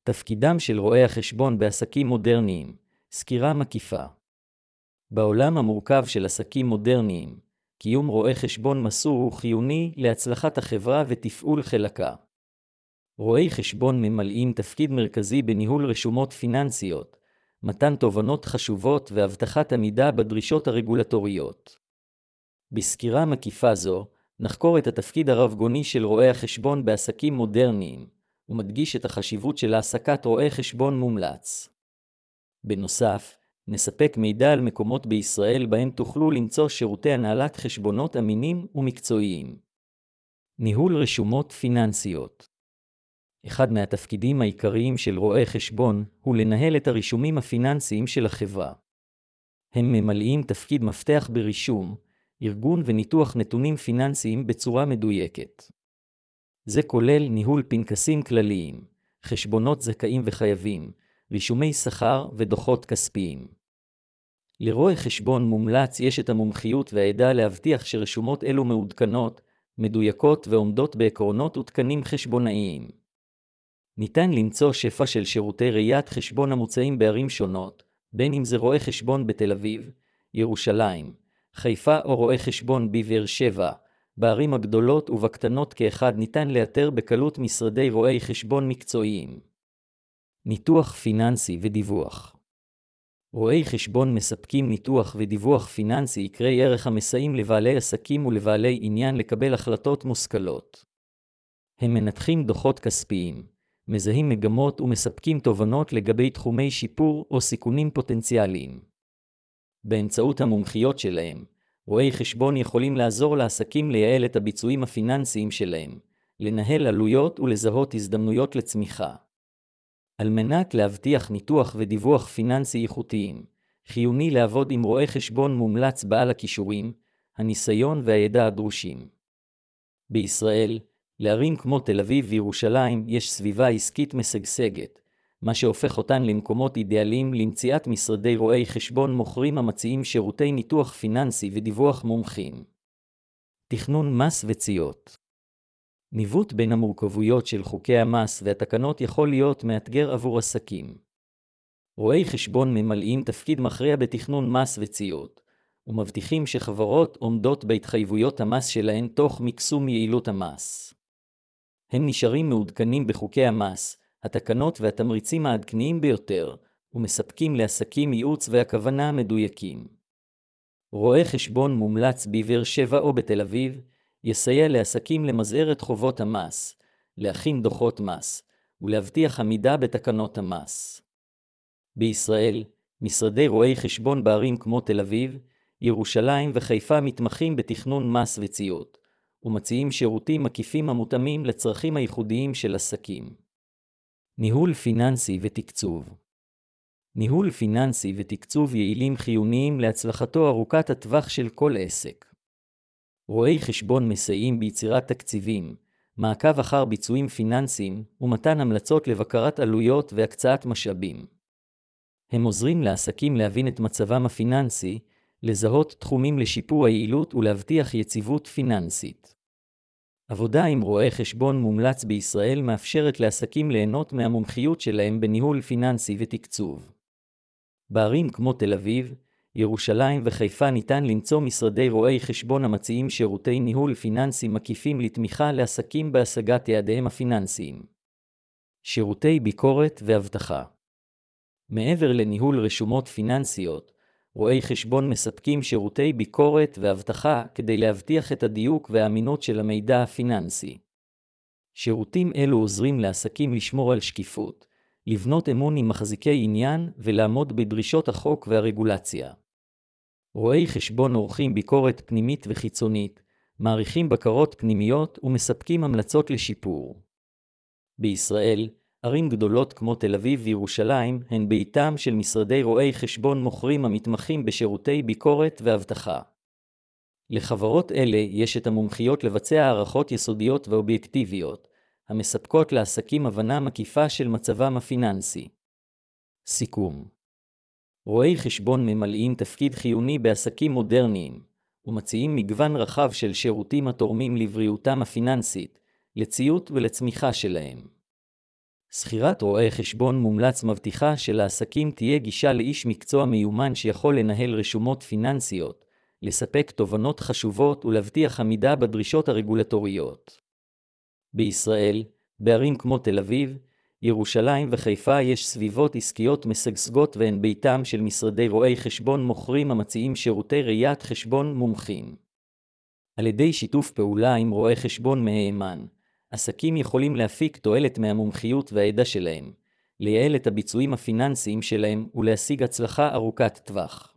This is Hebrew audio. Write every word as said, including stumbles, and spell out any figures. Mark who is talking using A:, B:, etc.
A: תפקידם של רואי החשבון בעסקים מודרניים, סקירה מקיפה. בעולם המורכב של עסקים מודרניים, קיום רואה חשבון מסור הוא חיוני להצלחת החברה ותפעול חלקה. רואי חשבון ממלאים תפקיד מרכזי בניהול רשומות פיננסיות, מתן תובנות חשובות והבטחת עמידה בדרישות הרגולטוריות. בסקירה מקיפה זו, נחקור את התפקיד הרב-גוני של רואי החשבון בעסקים מודרניים, ומדגיש את החשיבות של העסקת רואה חשבון מומלץ. בנוסף, נספק מידע על מקומות בישראל בהם תוכלו למצוא שירותי הנהלת חשבונות אמינים ומקצועיים. ניהול רשומות פיננסיות. אחד מהתפקידים העיקריים של רואי חשבון הוא לנהל את הרישומים הפיננסיים של החברה. הם ממלאים תפקיד מפתח ברישום, ארגון וניתוח נתונים פיננסיים בצורה מדויקת. זה כולל ניהול פנקסים כלליים, חשבונות זכאים וחייבים, רישומי שכר ודוחות כספיים. לרואה חשבון מומלץ יש את המומחיות והידע להבטיח שרשומות אלו מעודכנות, מדויקות ועומדות בעקרונות ותקנים חשבונאיים. ניתן למצוא שפע של שירותי ראיית חשבון המוצעים בערים שונות, בין אם זה רואה חשבון בתל אביב, ירושלים, חיפה או רואה חשבון בבאר שבע. בערים הגדולות ובקטנות כאחד ניתן לאתר בקלות משרדי רואי חשבון מקצועיים. ניתוח פיננסי ודיווח. רואי חשבון מספקים ניתוח ודיווח פיננסי יקרי ערך המסייעים לבעלי עסקים ולבעלי עניין לקבל החלטות מושכלות. הם מנתחים דוחות כספיים, מזהים מגמות ומספקים תובנות לגבי תחומי שיפור או סיכונים פוטנציאליים. באמצעות המומחיות שלהם, רואי חשבון יכולים לעזור לעסקים לייעל את הביצועים הפיננסיים שלהם, לנהל עלויות ולזהות הזדמנויות לצמיחה. על מנת להבטיח ניתוח ודיווח פיננסי איכותיים, חיוני לעבוד עם רואה חשבון מומלץ בעל הכישורים, הניסיון והידע הדרושים. בישראל, לערים כמו תל אביב וירושלים יש סביבה עסקית משגשגת, מה שהופך אותן למקומות אידיאליים למציאת משרדי רואי חשבון מוכרים המציעים שירותי ניתוח פיננסי ודיווח מומחים. תכנון מס וציות. ניווט בין המורכבויות של חוקי המס והתקנות יכול להיות מאתגר עבור עסקים. רואי חשבון ממלאים תפקיד מכריע בתכנון מס וציות, ומבטיחים שחברות עומדות בהתחייבויות המס שלהן תוך מקסום יעילות המס. הם נשארים מעודכנים בחוקי המס, התקנות והתמריצים העדכניים ביותר, ומספקים לעסקים ייעוץ והכוונה המדויקים. רואה חשבון מומלץ בבאר שבע או בתל אביב, יסייע לעסקים למזער את חובות המס, להכין דוחות מס, ולהבטיח עמידה בתקנות המס. בישראל, משרדי רואי חשבון בערים כמו תל אביב, ירושלים וחיפה מתמחים בתכנון מס וציות, ומציעים שירותים מקיפים המותאמים לצרכים הייחודיים של עסקים. ניהול פיננסי ותקצוב. ניהול פיננסי ותקצוב יעילים חיוניים להצלחתו ארוכת הטווח של כל עסק. רואי חשבון מסייעים ביצירת תקציבים, מעקב אחר ביצועים פיננסיים ומתן המלצות לבקרת עלויות והקצאת משאבים. הם עוזרים לעסקים להבין את מצבם הפיננסי, לזהות תחומים לשיפור היעילות ולהבטיח יציבות פיננסית. עבודה עם רואה חשבון מומלץ בישראל מאפשרת לעסקים ליהנות מהמומחיות שלהם בניהול פיננסי ותקצוב. בערים כמו תל אביב, ירושלים וחיפה ניתן למצוא משרדי רואי חשבון המציעים שירותי ניהול פיננסי מקיפים לתמיכה לעסקים בהשגת יעדיהם הפיננסיים. שירותי ביקורת והבטחה. מעבר לניהול רשומות פיננסיות, רואי חשבון מספקים שירותי ביקורת והבטחה כדי להבטיח את הדיוק והאמינות של המידע הפיננסי. שירותים אלו עוזרים לעסקים לשמור על שקיפות, לבנות אמון עם מחזיקי עניין ולעמוד בדרישות החוק והרגולציה. רואי חשבון עורכים ביקורת פנימית וחיצונית, מעריכים בקרות פנימיות ומספקים המלצות לשיפור. בישראל, ערים גדולות כמו תל אביב וירושלים הן ביתם של משרדי רואי חשבון מוכרים המתמחים בשירותי ביקורת והבטחה. לחברות אלה יש את המומחיות לבצע הערכות יסודיות ואובייקטיביות, המספקות לעסקים הבנה מקיפה של מצבם הפיננסי. סיכום. רואי חשבון ממלאים תפקיד חיוני בעסקים מודרניים, ומציעים מגוון רחב של שירותים התורמים לבריאותם הפיננסית, לציות ולצמיחה שלהם. שכירת רואה חשבון מומלץ מבטיחה שלעסקים תהיה גישה לאיש מקצוע מיומן שיכול לנהל רשומות פיננסיות, לספק תובנות חשובות ולהבטיח עמידה בדרישות הרגולטוריות. בישראל, בערים כמו תל אביב, ירושלים וחיפה יש סביבות עסקיות משגשגות והן ביתם של משרדי רואי חשבון מוכרים המציעים שירותי ראיית חשבון מומחים. על ידי שיתוף פעולה עם רואי חשבון מהימן, עסקים יכולים להפיק תועלת מהמומחיות והידע שלהם, לייעל את הביצועים הפיננסיים שלהם ולהשיג הצלחה ארוכת טווח.